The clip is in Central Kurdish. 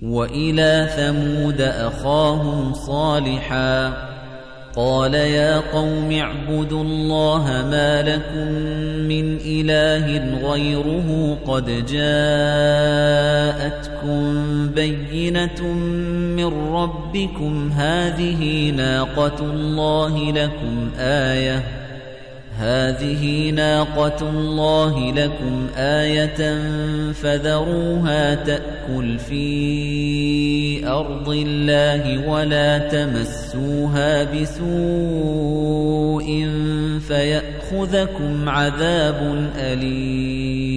وإلى ثمود أخاهم صالحا قال يا قوم اعبدوا الله ما لكم من إله غيره قد جاءتكم بينة من ربكم هذه ناقة الله لكم آية فذروها تأكل في أرض الله ولا تمسوها بسوء فيأخذكم عذاب أليم